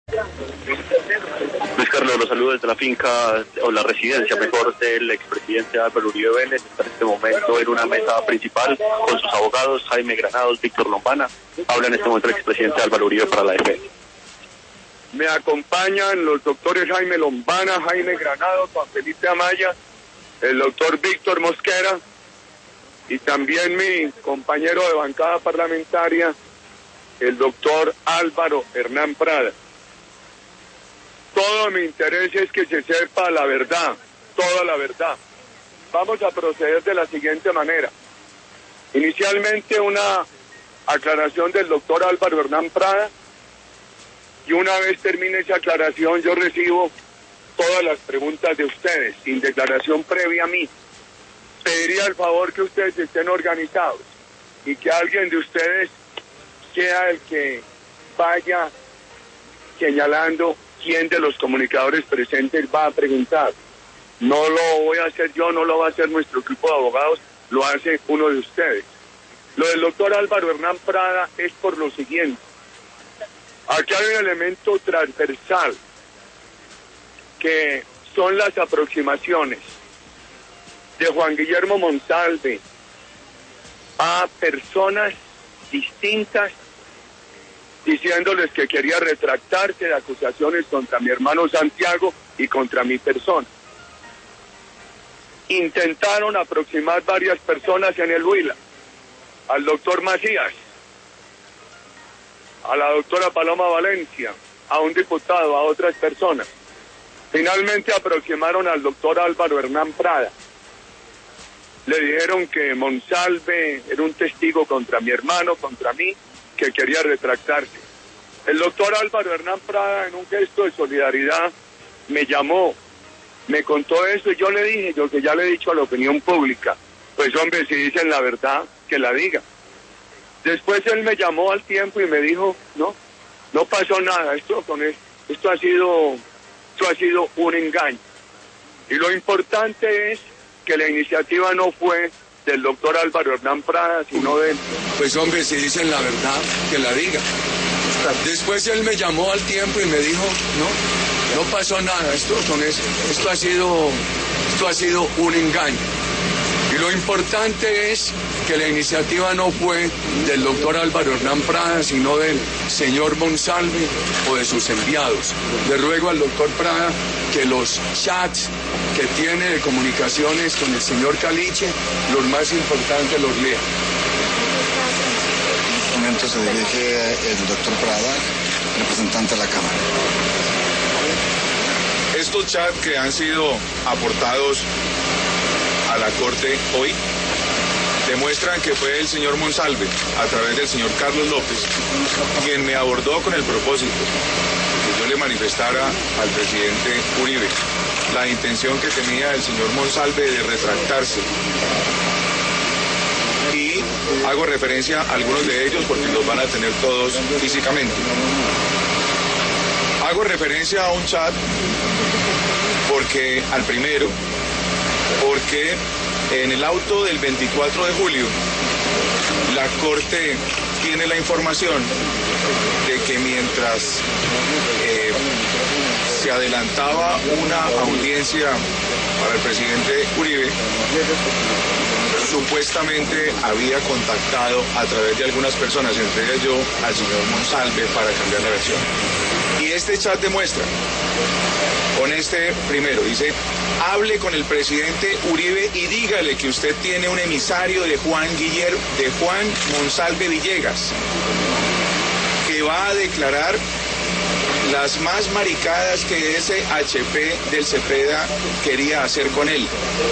Luis Carlos, los saludos desde la finca, o la residencia mejor, del expresidente Álvaro Uribe Vélez. Está en este momento en una mesa principal con sus abogados, Jaime Granados, Víctor Lombana. Habla en este momento el expresidente Álvaro Uribe para la defensa. Me acompañan los doctores Jaime Lombana, Jaime Granados, Juan Felipe Amaya, el doctor Víctor Mosquera y también mi compañero de bancada parlamentaria, el doctor Álvaro Hernán Prada. Todo mi interés es que se sepa la verdad, toda la verdad. Vamos a proceder de la siguiente manera. Inicialmente una aclaración del doctor Álvaro Hernán Prada, y una vez termine esa aclaración yo recibo todas las preguntas de ustedes, sin declaración previa a mí. Pediría el favor que ustedes estén organizados y que alguien de ustedes sea el que vaya señalando quién de los comunicadores presentes va a preguntar. No lo voy a hacer yo, no lo va a hacer nuestro equipo de abogados, lo hace uno de ustedes. Lo del doctor Álvaro Hernán Prada es por lo siguiente. Aquí hay un elemento transversal que son las aproximaciones de Juan Guillermo Monsalve a personas distintas, diciéndoles que quería retractarse de acusaciones contra mi hermano Santiago y contra mi persona. Intentaron aproximar varias personas en el Huila, al doctor Macías, a la doctora Paloma Valencia, a un diputado, a otras personas. Finalmente aproximaron al doctor Álvaro Hernán Prada. Le dijeron que Monsalve era un testigo contra mi hermano, contra mí, que quería retractarse. El doctor Álvaro Hernán Prada, en un gesto de solidaridad, me llamó, me contó eso y yo le dije, yo que ya le he dicho a la opinión pública, pues hombre, si dicen la verdad, que la diga. Después él me llamó al tiempo y me dijo, no pasó nada, esto ha sido un engaño. Y lo importante es que la iniciativa no fue del doctor Álvaro Hernán Prada, sino de él. Pues hombre, si dicen la verdad, que la diga. Después él me llamó al tiempo y me dijo, no pasó nada, esto ha sido un engaño. Y lo importante es que la iniciativa no fue del doctor Álvaro Hernán Prada, sino del señor Monsalve o de sus enviados. Le ruego al doctor Prada que los chats que tiene de comunicaciones con el señor Caliche, los más importantes los lea. En este momento se dirige el doctor Prada, representante de la Cámara. Estos chats que han sido aportados a la Corte hoy demuestran que fue el señor Monsalve, a través del señor Carlos López, quien me abordó con el propósito de que yo le manifestara al presidente Uribe la intención que tenía el señor Monsalve de retractarse. Y hago referencia a algunos de ellos porque los van a tener todos físicamente. Hago referencia a un chat porque en el auto del 24 de julio, la Corte tiene la información de que mientras se adelantaba una audiencia para el presidente Uribe, supuestamente había contactado a través de algunas personas, entre ellas yo, al señor Monsalve para cambiar la versión. Y este chat demuestra, con este primero, dice: hable con el presidente Uribe y dígale que usted tiene un emisario de Juan Monsalve Villegas, que va a declarar las más maricadas que ese HP del Cepeda quería hacer con él.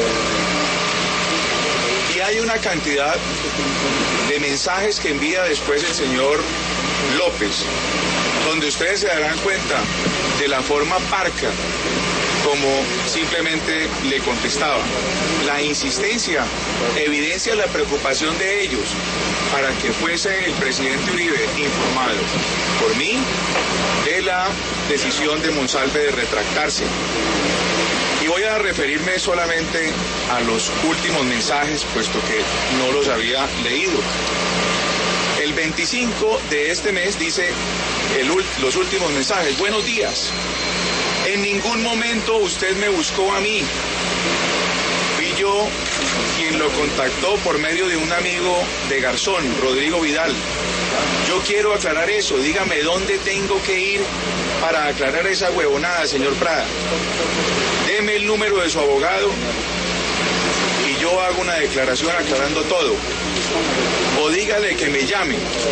Y hay una cantidad de mensajes que envía después el señor López, donde ustedes se darán cuenta de la forma parca como simplemente le contestaba. La insistencia evidencia la preocupación de ellos para que fuese el presidente Uribe informado por mí de la decisión de Monsalve de retractarse. Y voy a referirme solamente a los últimos mensajes, puesto que no los había leído. El 25 de este mes dice: los últimos mensajes. Buenos días. En ningún momento usted me buscó a mí. Fui yo quien lo contactó por medio de un amigo de Garzón, Rodrigo Vidal. Yo quiero aclarar eso. Dígame dónde tengo que ir para aclarar esa huevonada, señor Prada. Deme el número de su abogado y yo hago una declaración aclarando todo. O dígale que me llame.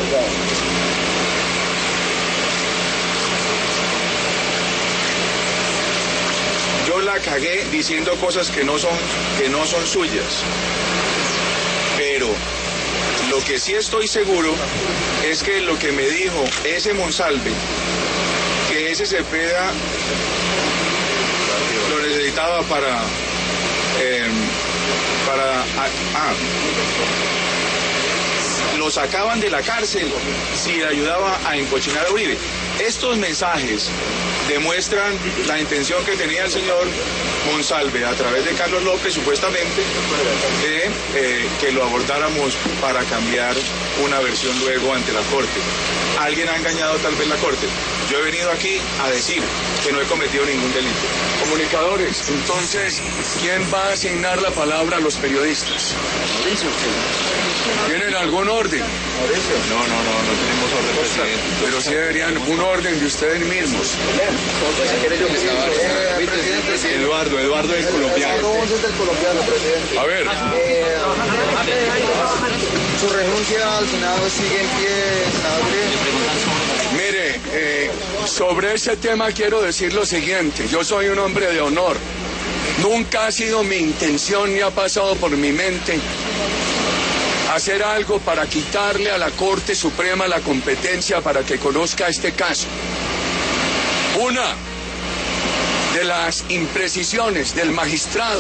Yo la cagué diciendo cosas que no son suyas. Pero lo que sí estoy seguro es que lo que me dijo ese Monsalve, que ese Cepeda lo necesitaba lo sacaban de la cárcel si ayudaba a encochinar a Uribe. Estos mensajes demuestran la intención que tenía el señor Monsalve a través de Carlos López, supuestamente, de que lo abordáramos para cambiar una versión luego ante la Corte. Alguien ha engañado tal vez la Corte. Yo he venido aquí a decir que no he cometido ningún delito. Comunicadores, entonces, ¿quién va a asignar la palabra a los periodistas? ¿Tienen algún orden? No tenemos orden, presidente. Pero sí deberían un orden de ustedes mismos. Eduardo del colombiano. A ver. Su renuncia al Senado sigue en pie, senador. Mire, sobre ese tema quiero decir lo siguiente. Yo soy un hombre de honor. Nunca ha sido mi intención ni ha pasado por mi mente hacer algo para quitarle a la Corte Suprema la competencia para que conozca este caso. Una de las imprecisiones del magistrado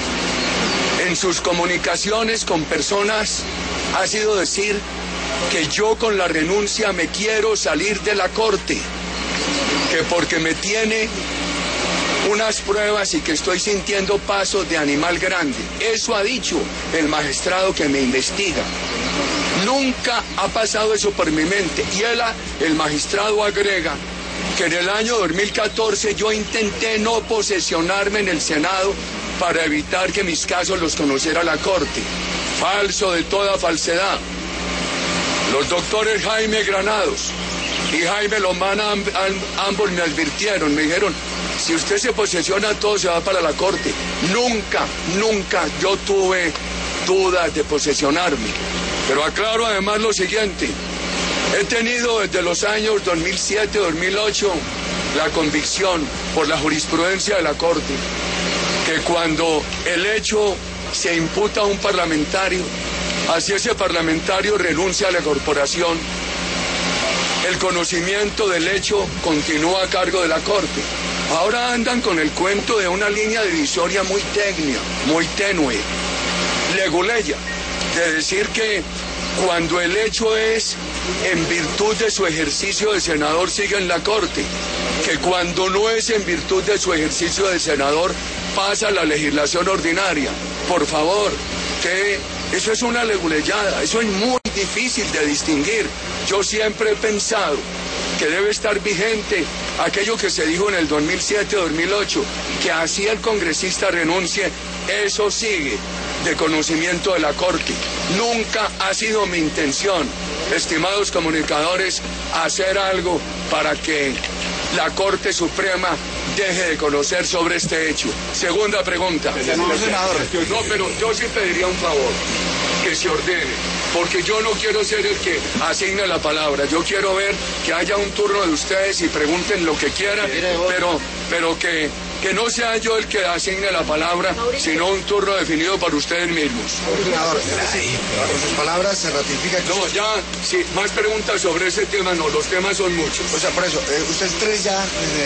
en sus comunicaciones con personas ha sido decir que yo con la renuncia me quiero salir de la Corte, que porque me tiene unas pruebas y que estoy sintiendo pasos de animal grande. Eso ha dicho el magistrado que me investiga. Nunca ha pasado eso por mi mente. Y el magistrado agrega que en el año 2014 yo intenté no posesionarme en el Senado para evitar que mis casos los conociera la Corte. Falso de toda falsedad. Los doctores Jaime Granados y Jaime Lombana ambos me advirtieron, me dijeron, si usted se posesiona todo se va para la Corte. Nunca yo tuve dudas de posesionarme. Pero aclaro además lo siguiente, he tenido desde los años 2007-2008 la convicción por la jurisprudencia de la Corte que cuando el hecho se imputa a un parlamentario, así ese parlamentario renuncia a la corporación, el conocimiento del hecho continúa a cargo de la Corte. Ahora andan con el cuento de una línea divisoria muy técnica, muy tenue, leguleya, de decir que cuando el hecho es en virtud de su ejercicio de senador sigue en la Corte, que cuando no es en virtud de su ejercicio de senador pasa a la legislación ordinaria. Por favor, que eso es una leguleyada, eso es muy difícil de distinguir. Yo siempre he pensado que debe estar vigente aquello que se dijo en el 2007-2008, que así el congresista renuncie, eso sigue de conocimiento de la Corte. Nunca ha sido mi intención, estimados comunicadores, hacer algo para que la Corte Suprema deje de conocer sobre este hecho. Segunda pregunta. No, pero yo sí pediría un favor, que se ordene, porque yo no quiero ser el que asigne la palabra. Yo quiero ver que haya un turno de ustedes y pregunten lo que quieran, pero que no sea yo el que asigne la palabra, sino un turno definido por ustedes mismos. Senador, con sus palabras se ratifica que... No, ya, sí, más preguntas sobre ese tema, no, los temas son muchos. O sea, por eso, usted tres ya...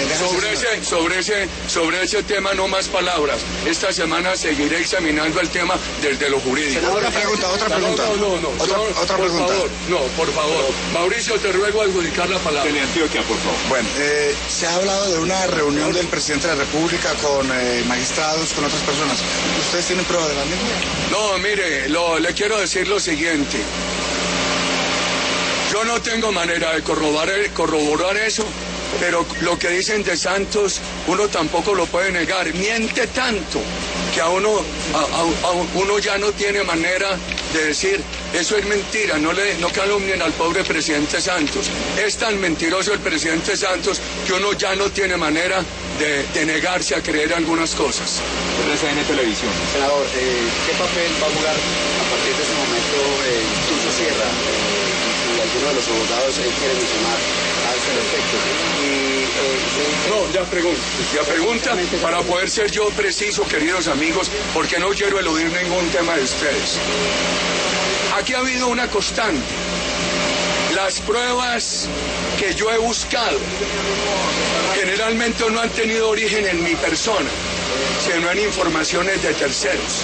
Sobre ese tema no más palabras. Esta semana seguiré examinando el tema desde lo jurídico. Otra pregunta. Otra pregunta. No, por favor. Mauricio, te ruego adjudicar la palabra. De Antioquia, por favor. Bueno, se ha hablado de una reunión del presidente de la República con magistrados, con otras personas. ¿Ustedes tienen prueba de la misma? No, mire, le quiero decir lo siguiente. Yo no tengo manera de corroborar eso, pero lo que dicen de Santos, uno tampoco lo puede negar. Miente tanto que a uno ya no tiene manera de decir, eso es mentira, no calumnien al pobre presidente Santos. Es tan mentiroso el presidente Santos que uno ya no tiene manera de negarse a creer algunas cosas. RCN Televisión. Senador, ¿qué papel va a jugar a partir de este momento Tuso Sierra? Si alguno de los abogados quiere mencionar a este respecto. No, ya pregunta para poder ser yo preciso, queridos amigos, porque no quiero eludir ningún tema de ustedes. Aquí ha habido una constante. Las pruebas que yo he buscado generalmente no han tenido origen en mi persona, sino en informaciones de terceros.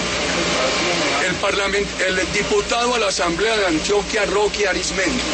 El diputado a la Asamblea de Antioquia, Roque Arismendi,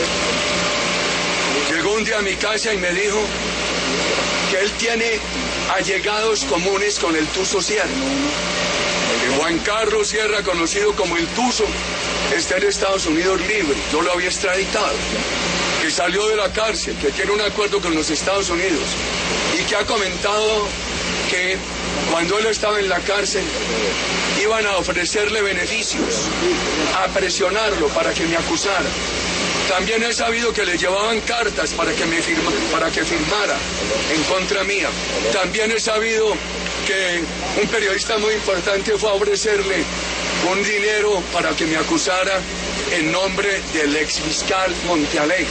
llegó un día a mi casa y me dijo que él tiene allegados comunes con el Tuso Sierra. Que Juan Carlos Sierra, conocido como el Tuso, está en Estados Unidos libre, yo lo había extraditado, que salió de la cárcel, que tiene un acuerdo con los Estados Unidos y que ha comentado que cuando él estaba en la cárcel iban a ofrecerle beneficios, a presionarlo para que me acusara. También he sabido que le llevaban cartas para que firmara en contra mía. También he sabido que un periodista muy importante fue a ofrecerle un dinero para que me acusara en nombre del exfiscal Montealegre.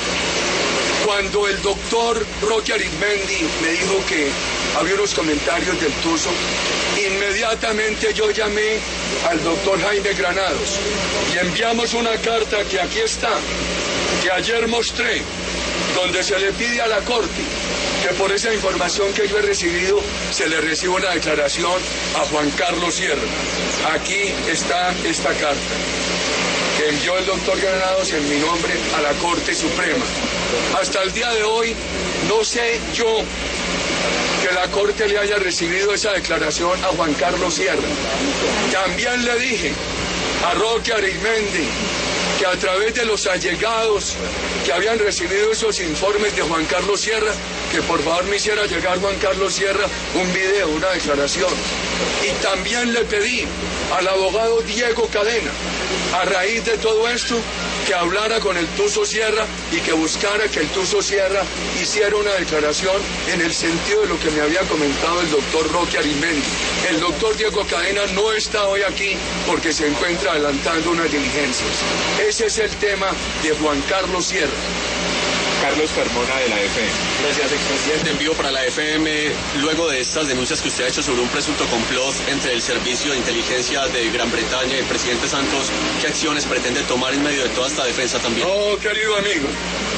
Cuando el doctor Roque Arismendi me dijo que había unos comentarios del Tuso, inmediatamente yo llamé al doctor Jaime Granados y enviamos una carta que aquí está, que ayer mostré, donde se le pide a la Corte que por esa información que yo he recibido se le reciba una declaración a Juan Carlos Sierra. Aquí está esta carta que envió el doctor Granados en mi nombre a la Corte Suprema. Hasta el día de hoy no sé yo que la Corte le haya recibido esa declaración a Juan Carlos Sierra. También le dije a Roque Arismendi que a través de los allegados que habían recibido esos informes de Juan Carlos Sierra, que por favor me hiciera llegar Juan Carlos Sierra un video, una declaración. Y también le pedí al abogado Diego Cadena, a raíz de todo esto, que hablara con el Tuso Sierra y que buscara que el Tuso Sierra hiciera una declaración en el sentido de lo que me había comentado el doctor Roque Arismendi. El doctor Diego Cadena no está hoy aquí porque se encuentra adelantando unas diligencias. Ese es el tema de Juan Carlos Sierra. Carlos Carmona de la FM. Gracias, expresidente. Envío para la FM, luego de estas denuncias que usted ha hecho sobre un presunto complot entre el Servicio de Inteligencia de Gran Bretaña y el presidente Santos, ¿qué acciones pretende tomar en medio de toda esta defensa también? No, querido amigo,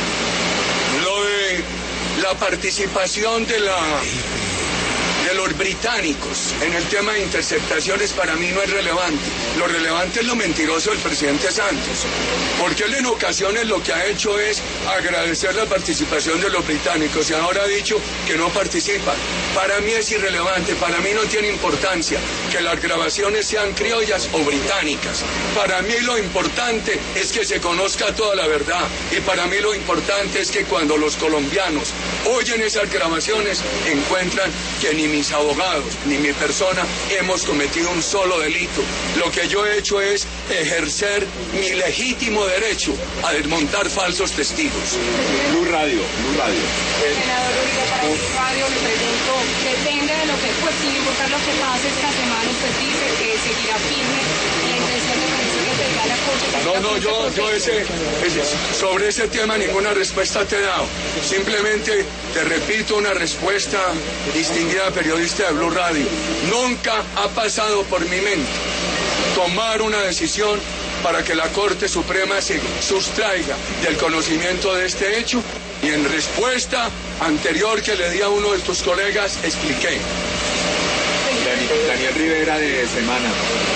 lo de la participación de los británicos en el tema de interceptaciones para mí no es relevante. Lo relevante es lo mentiroso del presidente Santos, porque él en ocasiones lo que ha hecho es agradecer la participación de los británicos y ahora ha dicho que no participan. Para mí es irrelevante, para mí no tiene importancia que las grabaciones sean criollas o británicas. Para mí lo importante es que se conozca toda la verdad y para mí lo importante es que cuando los colombianos oyen esas grabaciones encuentran que ni mis abogados ni mi persona hemos cometido un solo delito. Lo que yo he hecho es ejercer mi legítimo derecho a desmontar falsos testigos. Blue Radio. Senador Uribe, para Blue Radio le pregunto, depende de lo que, pues sin importar lo que pase esta semana, usted dice que seguirá firme en la intención de que tenga la Corte. Sobre ese tema ninguna respuesta te he dado. Simplemente te repito una respuesta, distinguida periodista de Blue Radio. Nunca ha pasado por mi mente tomar una decisión para que la Corte Suprema se sustraiga del conocimiento de este hecho, y en respuesta anterior que le di a uno de tus colegas expliqué. Daniel Rivera de Semana.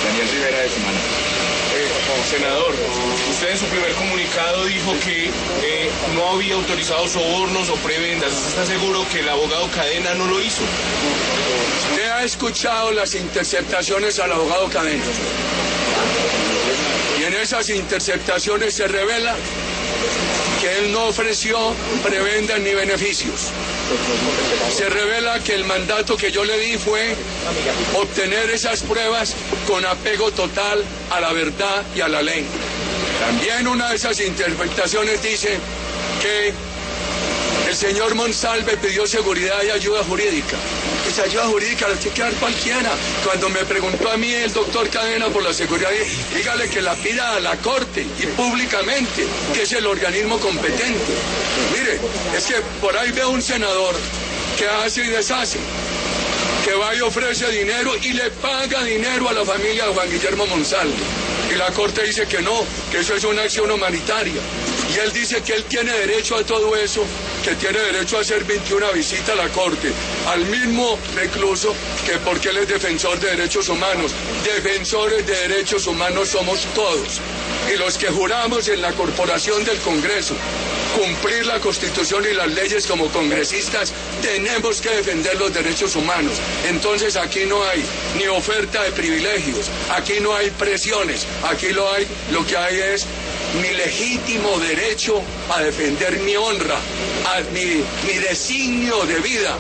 Senador, usted en su primer comunicado dijo que no había autorizado sobornos o prebendas. ¿Usted está seguro que el abogado Cadena no lo hizo? ¿Usted ha escuchado las interceptaciones al abogado Cadena? Y en esas interceptaciones se revela que él no ofreció prebendas ni beneficios. Se revela que el mandato que yo le di fue obtener esas pruebas con apego total a la verdad y a la ley. También una de esas interpretaciones dice que el señor Monsalve pidió seguridad y ayuda jurídica. Esa ayuda jurídica la tiene que dar cualquiera. Cuando me preguntó a mí el doctor Cadena por la seguridad, dígale que la pida a la Corte y públicamente, que es el organismo competente. Mire, es que por ahí veo un senador que hace y deshace, que va y ofrece dinero y le paga dinero a la familia de Juan Guillermo Monsalve. Y la Corte dice que no, que eso es una acción humanitaria. Y él dice que él tiene derecho a todo eso, que tiene derecho a hacer 21 visitas a la Corte, al mismo recluso, que porque él es defensor de derechos humanos. Defensores de derechos humanos somos todos. Y los que juramos en la corporación del Congreso cumplir la Constitución y las leyes como congresistas, tenemos que defender los derechos humanos. Entonces aquí no hay ni oferta de privilegios, aquí no hay presiones, aquí lo que hay es mi legítimo derecho a defender mi honra, a mi designio de vida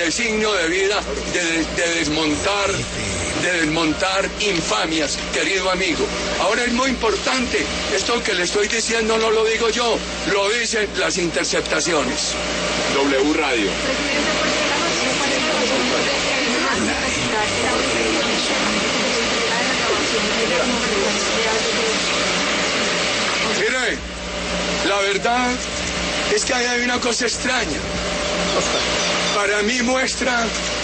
de desmontar infamias, querido amigo. Ahora es muy importante, esto que le estoy diciendo no lo digo yo, lo dicen las interceptaciones. W Radio. Mire, la verdad es que ahí hay una cosa extraña. Para mí muestra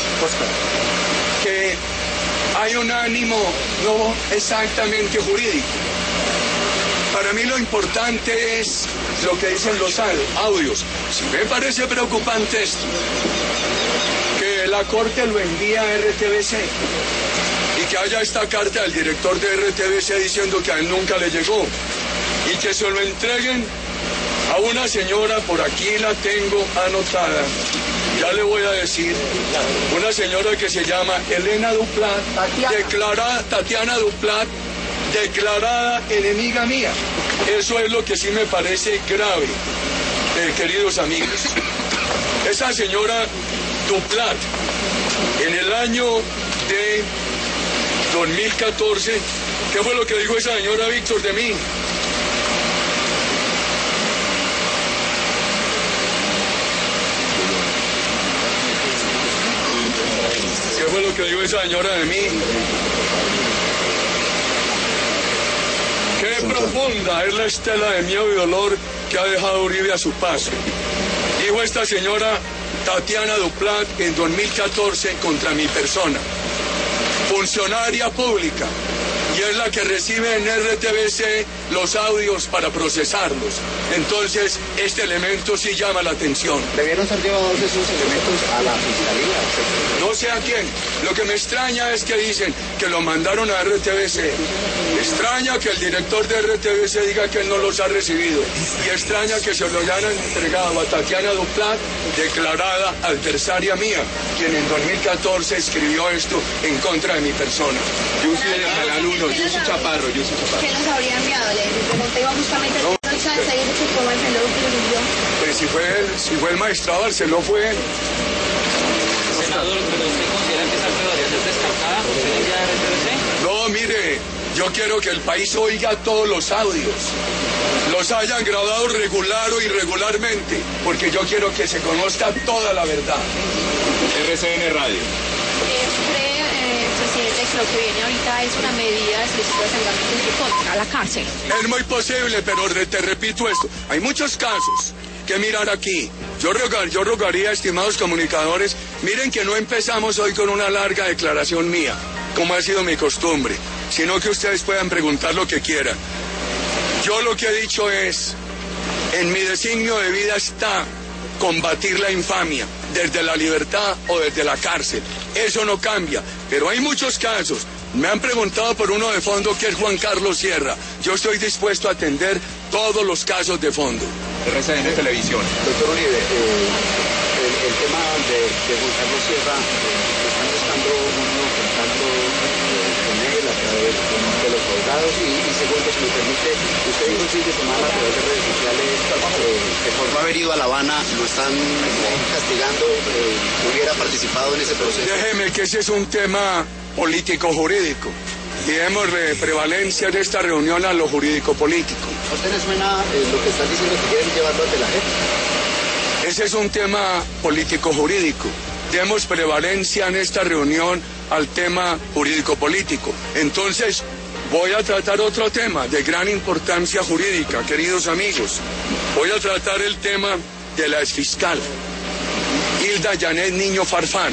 que hay un ánimo no exactamente jurídico. Para mí lo importante es lo que dicen los audios. Si me parece preocupante esto, que la Corte lo envía a RTBC y que haya esta carta del director de RTBC diciendo que a él nunca le llegó y que se lo entreguen a una señora, por aquí la tengo anotada, ya le voy a decir, una señora que se llama Elena Duplat, Tatiana Duplat, declarada enemiga mía. Eso es lo que sí me parece grave, queridos amigos. Esa señora Duplat, en el año de 2014, ¿qué fue lo que dijo esa señora Víctor de mí? ¿Qué fue lo que dijo esa señora de mí? Qué profunda es la estela de miedo y dolor que ha dejado Uribe a su paso. Dijo esta señora Tatiana Duplat en 2014 contra mi persona. Funcionaria pública, y es la que recibe en RTBC los audios para procesarlos. Entonces, este elemento sí llama la atención. ¿Debieron ser llevados esos elementos a la fiscalía? No sé a quién. Lo que me extraña es que dicen que lo mandaron a RTBC. Me extraña que el director de RTBC diga que él no los ha recibido. Y extraña que se lo hayan entregado a Tatiana Duplat, declarada adversaria mía, quien en 2014 escribió esto en contra de mi persona. Yo soy el canal 1, yo soy Chaparro. ¿Qué nos habría enviado? Le pregunté, iba justamente no, el chance y dice que fue Barceló que lo envió. Pues si fue el magistrado Barceló, fue él. Senador, ¿pero usted considera que esa prueba debe ser descartada? ¿Usted le envía a RTBC? No, mire, yo quiero que el país oiga todos los audios, los hayan grabado regular o irregularmente, porque yo quiero que se conozca toda la verdad. RCN Radio. Presidente, que lo que viene ahorita es una medida exclusiva de salvamento en su contra, a la cárcel. Es muy posible, pero te repito esto, hay muchos casos que mirar aquí. Yo rogaría, estimados comunicadores, miren que no empezamos hoy con una larga declaración mía, como ha sido mi costumbre, sino que ustedes puedan preguntar lo que quieran. Yo lo que he dicho es, en mi designio de vida está combatir la infamia, desde la libertad o desde la cárcel. Eso no cambia, pero hay muchos casos. Me han preguntado por uno de fondo que es Juan Carlos Sierra. Yo estoy dispuesto a atender todos los casos de fondo. RCN Televisión. Doctor Uribe, el tema de Juan Carlos Sierra, están buscando un nuevo contacto con él a través de los abogados y segundo, si me permite, usted dijo el fin de semana a través de redes sociales que por no haber ido a La Habana lo están castigando, hubiera participado en ese proceso. Déjeme que ese es un tema político-jurídico y démosle prevalencia en esta reunión a lo jurídico-político. ¿A usted le suena lo que están diciendo que quieren llevarlo ante la JEP? Ese es un tema político-jurídico. Demos prevalencia en esta reunión al tema jurídico-político. Entonces, voy a tratar otro tema de gran importancia jurídica, queridos amigos. Voy a tratar el tema de la exfiscal, Hilda Janet Niño Farfán.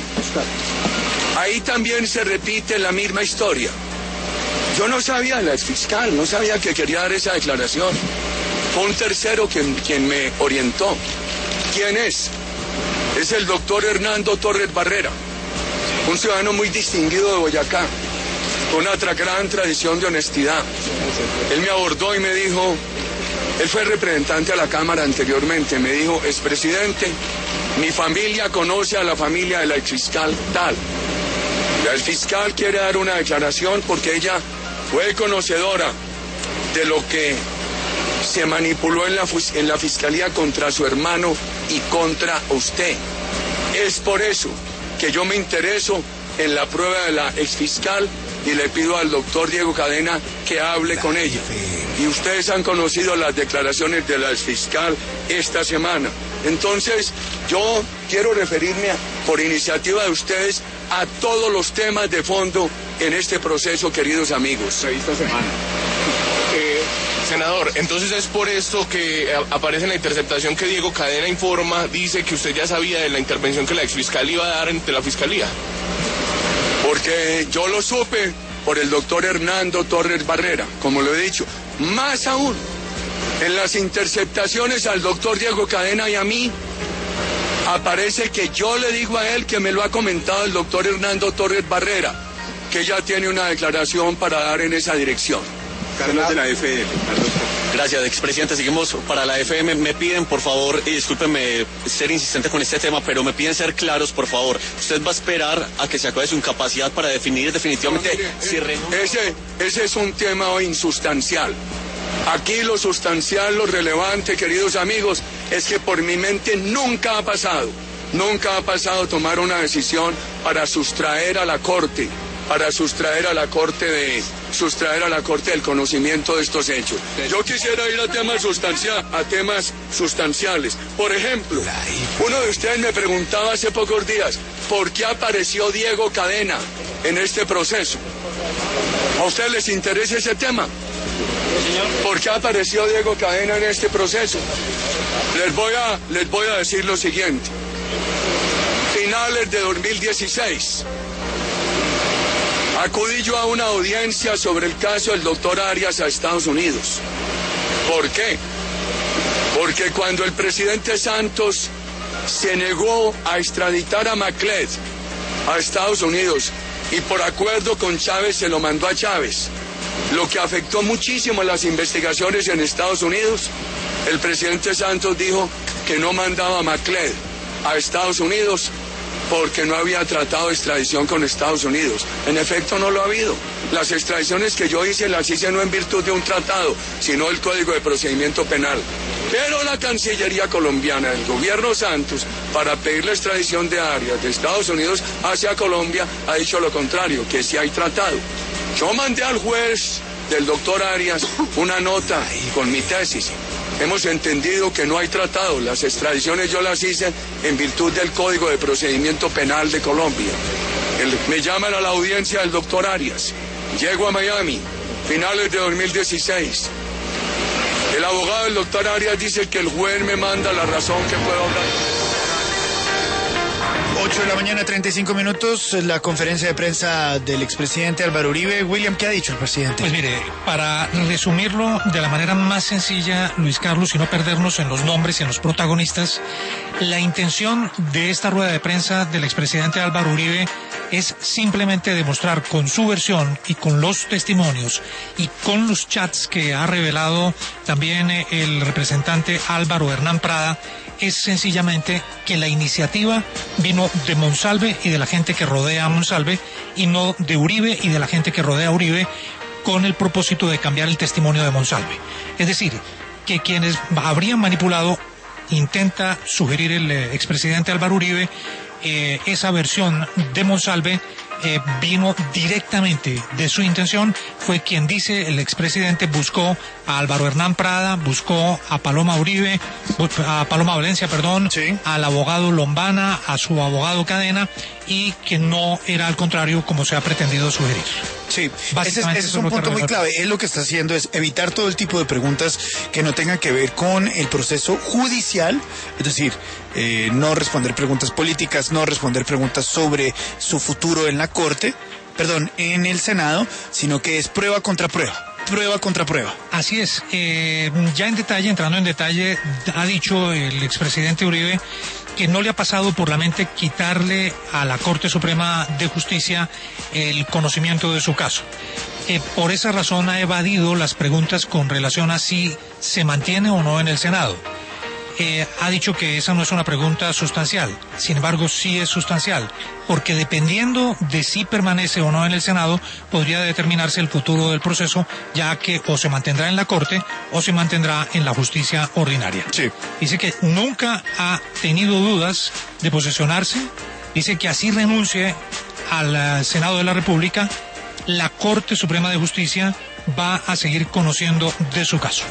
Ahí también se repite la misma historia. Yo no sabía la exfiscal, no sabía que quería dar esa declaración. Fue un tercero quien me orientó. ¿Quién es? Es el doctor Hernando Torres Barrera, un ciudadano muy distinguido de Boyacá, con una gran tradición de honestidad. Él me abordó y me dijo, él fue representante a la Cámara anteriormente, me dijo, expresidente, mi familia conoce a la familia de la exfiscal tal. La exfiscal quiere dar una declaración porque ella fue conocedora de lo que se manipuló en la fiscalía contra su hermano y contra usted. Es por eso que yo me intereso en la prueba de la exfiscal y le pido al doctor Diego Cadena que hable con ella. Y ustedes han conocido las declaraciones de la exfiscal esta semana. Entonces, yo quiero referirme por iniciativa de ustedes a todos los temas de fondo en este proceso, queridos amigos. Esta semana. Senador, entonces es por esto que aparece en la interceptación que Diego Cadena informa, dice que usted ya sabía de la intervención que la exfiscal iba a dar ante la fiscalía. Porque yo lo supe por el doctor Hernando Torres Barrera, como lo he dicho. Más aún, en las interceptaciones al doctor Diego Cadena y a mí, aparece que yo le digo a él que me lo ha comentado el doctor Hernando Torres Barrera, que ya tiene una declaración para dar en esa dirección. Carlos de la FM. Gracias, expresidente. Seguimos para la FM. Me piden, por favor, y discúlpenme ser insistente con este tema, pero me piden ser claros, por favor. ¿Usted va a esperar a que se acabe su incapacidad para definir definitivamente si renuncia? Ese es un tema insustancial. Aquí lo sustancial, lo relevante, queridos amigos, es que por mi mente nunca ha pasado tomar una decisión para sustraer a la Corte del conocimiento de estos hechos. Yo quisiera ir a temas sustanciales. Por ejemplo, uno de ustedes me preguntaba hace pocos días, ¿por qué apareció Diego Cadena en este proceso? ¿A ustedes les interesa ese tema? ¿Por qué apareció Diego Cadena en este proceso? Les voy a decir lo siguiente. Finales de 2016. Acudí yo a una audiencia sobre el caso del doctor Arias a Estados Unidos. ¿Por qué? Porque cuando el presidente Santos se negó a extraditar a Macled a Estados Unidos y por acuerdo con Chávez se lo mandó a Chávez, lo que afectó muchísimo las investigaciones en Estados Unidos, el presidente Santos dijo que no mandaba a Macled a Estados Unidos porque no había tratado de extradición con Estados Unidos. En efecto, no lo ha habido. Las extradiciones que yo hice, las hice no en virtud de un tratado, sino del Código de Procedimiento Penal. Pero la Cancillería colombiana, el gobierno Santos, para pedir la extradición de Arias de Estados Unidos hacia Colombia, ha dicho lo contrario, que sí hay tratado. Yo mandé al juez del doctor Arias una nota con mi tesis. Hemos entendido que no hay tratado. Las extradiciones yo las hice en virtud del Código de Procedimiento Penal de Colombia. Me llaman a la audiencia del doctor Arias. Llego a Miami, finales de 2016. El abogado del doctor Arias dice que el juez me manda la razón que puedo hablar. 8 de la mañana, 35 minutos, la conferencia de prensa del expresidente Álvaro Uribe. William, ¿qué ha dicho el presidente? Pues mire, para resumirlo de la manera más sencilla, Luis Carlos, y no perdernos en los nombres y en los protagonistas, la intención de esta rueda de prensa del expresidente Álvaro Uribe es simplemente demostrar con su versión y con los testimonios y con los chats que ha revelado también el representante Álvaro Hernán Prada, es sencillamente que la iniciativa vino de Monsalve y de la gente que rodea a Monsalve y no de Uribe y de la gente que rodea a Uribe, con el propósito de cambiar el testimonio de Monsalve. Es decir, que quienes habrían manipulado, intenta sugerir el expresidente Álvaro Uribe, esa versión de Monsalve vino directamente de su intención. Fue quien dice, el expresidente buscó a Álvaro Hernán Prada, buscó a Paloma Valencia, sí, al abogado Lombana, a su abogado Cadena, y que no era al contrario como se ha pretendido sugerir. Sí, ese es un punto muy clave. Él lo que está haciendo es evitar todo el tipo de preguntas que no tengan que ver con el proceso judicial, es decir, no responder preguntas políticas, no responder preguntas sobre su futuro en en el Senado, sino que es prueba contra prueba. Prueba contra prueba. Así es. Ya entrando en detalle, ha dicho el expresidente Uribe que no le ha pasado por la mente quitarle a la Corte Suprema de Justicia el conocimiento de su caso. Por esa razón ha evadido las preguntas con relación a si se mantiene o no en el Senado. Ha dicho que esa no es una pregunta sustancial, sin embargo sí es sustancial, porque dependiendo de si permanece o no en el Senado, podría determinarse el futuro del proceso, ya que o se mantendrá en la Corte o se mantendrá en la justicia ordinaria. Sí. Dice que nunca ha tenido dudas de posesionarse, dice que así renuncie al Senado de la República, la Corte Suprema de Justicia va a seguir conociendo de su caso.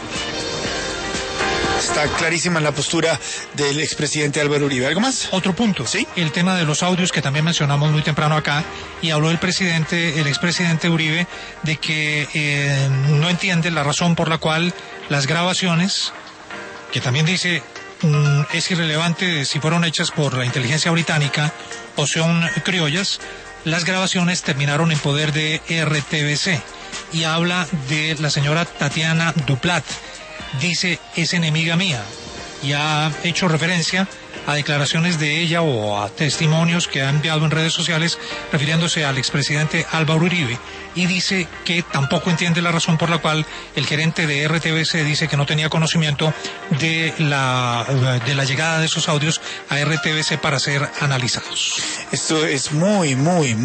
Está clarísima la postura del expresidente Álvaro Uribe. ¿Algo más? Otro punto. Sí. El tema de los audios que también mencionamos muy temprano acá, y habló el expresidente Uribe, de que no entiende la razón por la cual las grabaciones, que también dice es irrelevante si fueron hechas por la inteligencia británica o son criollas, las grabaciones terminaron en poder de RTBC. Y habla de la señora Tatiana Duplat. Dice, es enemiga mía, y ha hecho referencia a declaraciones de ella o a testimonios que ha enviado en redes sociales refiriéndose al expresidente Álvaro Uribe, y dice que tampoco entiende la razón por la cual el gerente de RTBC dice que no tenía conocimiento de la llegada de esos audios a RTBC para ser analizados. Esto es muy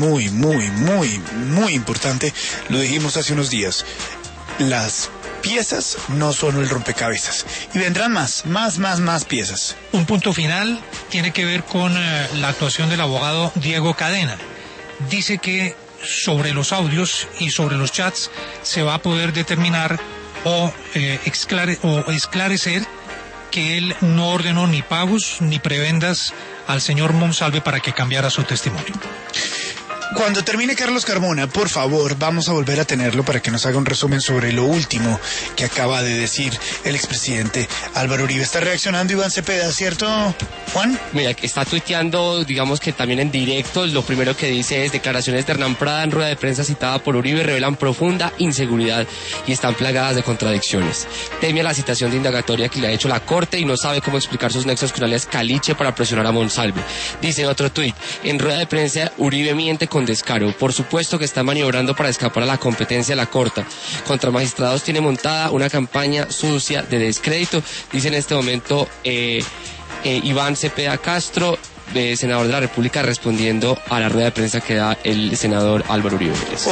importante. Lo dijimos hace unos días. Las piezas no son el rompecabezas, y vendrán más piezas. Un punto final tiene que ver con la actuación del abogado Diego Cadena. Dice que sobre los audios y sobre los chats se va a poder determinar o esclarecer que él no ordenó ni pagos ni prebendas al señor Monsalve para que cambiara su testimonio. Cuando termine Carlos Carmona, por favor, vamos a volver a tenerlo para que nos haga un resumen sobre lo último que acaba de decir el expresidente Álvaro Uribe. Está reaccionando Iván Cepeda, ¿cierto, Juan? Mira, que está tuiteando, digamos que también en directo. Lo primero que dice es: declaraciones de Hernán Prada en rueda de prensa citada por Uribe revelan profunda inseguridad y están plagadas de contradicciones. Teme a la citación de indagatoria que le ha hecho la Corte y no sabe cómo explicar sus nexos con alias Caliche para presionar a Monsalve. Dice otro tuit: en rueda de prensa Uribe miente con descaro. Por supuesto que está maniobrando para escapar a la competencia de la Corte. Contra magistrados tiene montada una campaña sucia de descrédito. Dice en este momento Iván Cepeda Castro, senador de la República, respondiendo a la rueda de prensa que da el senador Álvaro Uribe.